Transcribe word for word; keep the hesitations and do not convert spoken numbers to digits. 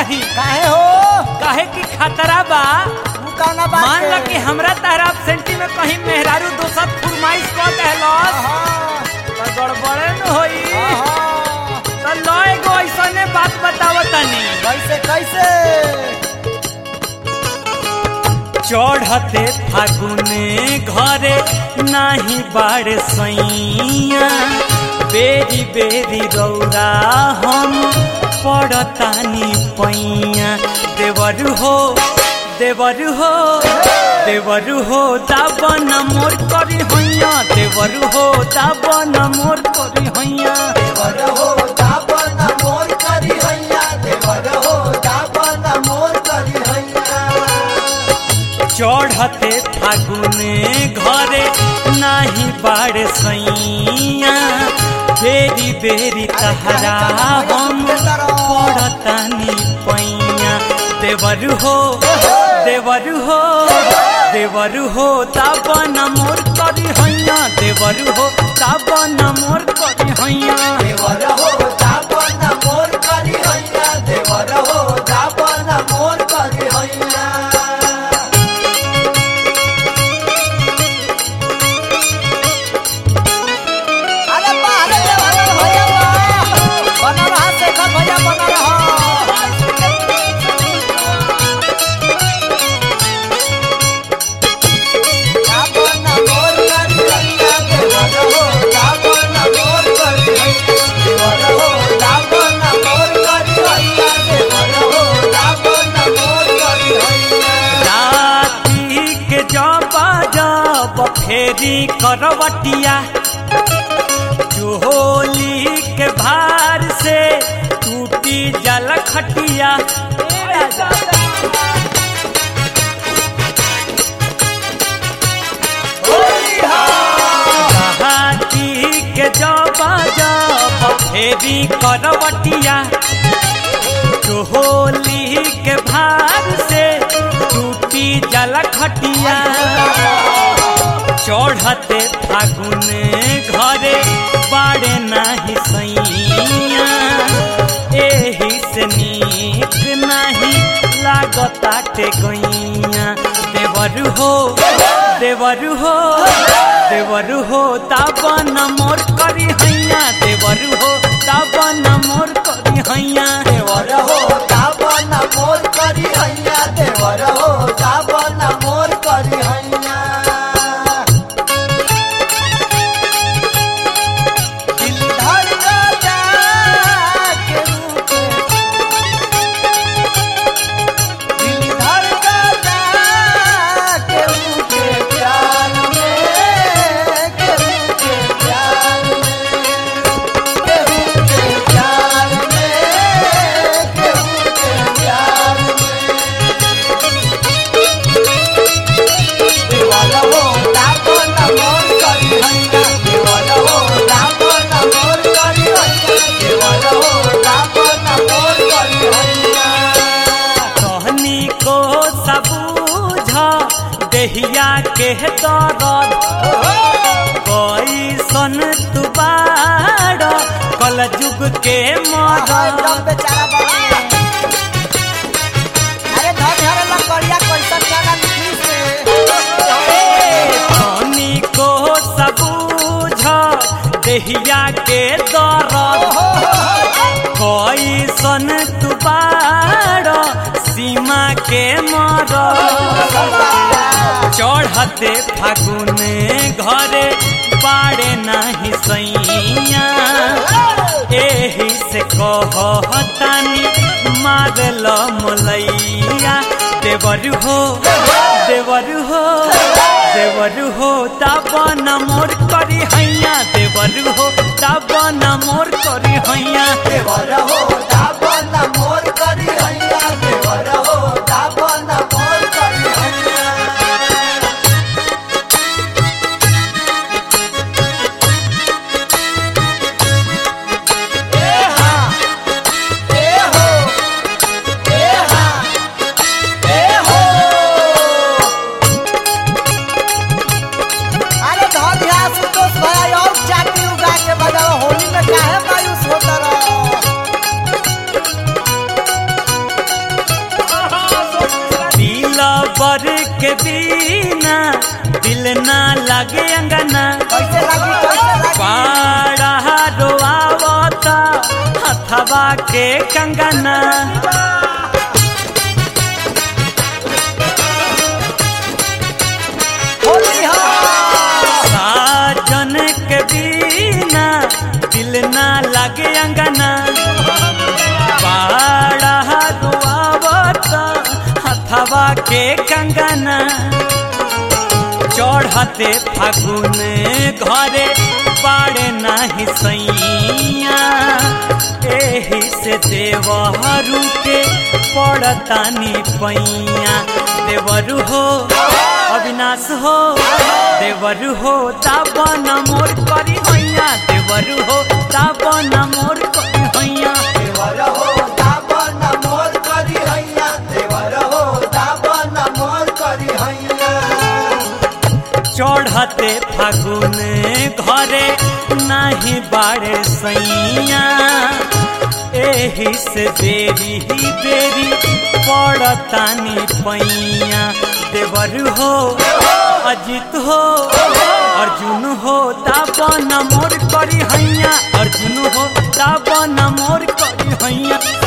चाही। काहे हो? काहे की खतरा बा। तू कौना बात मान ला के? कि हमरा तारा सेंटी में कहीं मेहरारू दोसर फुरमाइश कर देहलस हाँ, तो गड़बड़े न होई। हाँ। तो लो एगो ऐसने बात बताव तनी। कैसे कैसे? चढ़ते फागुने घरे नाही बाड़ सैया, बेरी बेरी रौरा हम पड़तानी पैया। देवरु हो देवरु हो देवरु हो दाबन मोर करी हैया, देवरु हो दाबन मोर करी हैया। देवर हो दाबन मोर करी हैया, देवर हो दाबन मोर करी हैया। चढ़ते फागुने घरे नाही बाड़ सैया, बेरी बेरी तहरा हम पड़तानी पैया। देवरु हो देवरु हो देवरु हो दाबन मोर करी हैया, देवरु हो दाबन मोर करी हैया। देवर हो दाबन मोर करी हैया, देवर हो दाबन मोर करी हैया। अरे वाह, अरे देवर भैया वाह। बना रहा शेखर भैया, बना रहा। दाबन मोर करी हैया, देवर हो दाबन मोर करी हैया, देवर हो दाबन मोर करी हैया, देवर हो दाबन मोर करी हैया। राती के जब जब फेरी करवटिया, चोली के भार से टूटी जल खटिया। राती के जब जब फेरी करवटिया, चोली के भार से टूटी जल खटिया। चढ़ते फागुने घरे बाड़े नाही सैया, एही से नीक नाही लागताटे गैया। देवरु हो देवरु हो देवरु हो दाबन मोर करी हैया, देवरु हो दाबन मोर करी हैया। देवर हो दाबन मोर करी हैया, देवर हो दाबन मोर करी हैया। दिल धड़कता के रूठे, दिल धड़कता के रूठे प्यार में, के रूठे प्यार में, के रूठे प्यार में, के रूठे प्यार में। देवर हो दाबन मोर करी हैया, देवर हो दाबन मोर करी हैया, देवर हो दाबन मोर करी हैया। कहनी को सबूझ देहिया के दरद, कैसन तू बाड़ कल जुग के मरद। बेचारा बाबा, अरे धर धर लकड़िया कैसन जाना निकली से। कहनी को सबूझ देहिया के दरद, कैसन तू बाड़ सीमा के मरद। चढ़ते फागुने घरे बाड़े नाही सैया, एही से कहतानी मारल मोलैया। देवरु हो देवरु हो देवरु हो दाबन मोर करी हैया, देवरु हो दाबन मोर करी हैया। देवर हो दाबन मोर करी हैया, देवर हो दाबन मोर करी हैया। ए हा, ए हो, ए हा, ए हो। अरे धर ध्यान सुतोष भाई और चाटी उगा के बजाओ, होली में काहे मायूस होता रहो। देवर के बिना दिल ना लगे अंगना कैसे लगी कैसे लगी पाड़ा रोआवता हथवा के कंगना होली हो साजन के बिना दिल ना लगे अंगना पाड़ा रोआवता हथवा के कंगना चढ़ते फागुन घरे बाड़े नाही सैया एही से देवहरू के पड़तानी पैया देवरु हो अविनाश हो देवरु हो ताबन मोर करी हैया देवरु हो ताबन मोर करी हैया देवर हो दाबन मोर करी हैया देवर हो दाबन मोर करी हैया चढ़ते फागुन घरे नाही बाड़े सैया एही से बेरी ही बेरी पड़तानी पैया देवर हो अजित हो अर्जुन हो ताबन मोर करी हैया अर्जुन हो ताबन मोर करी हैया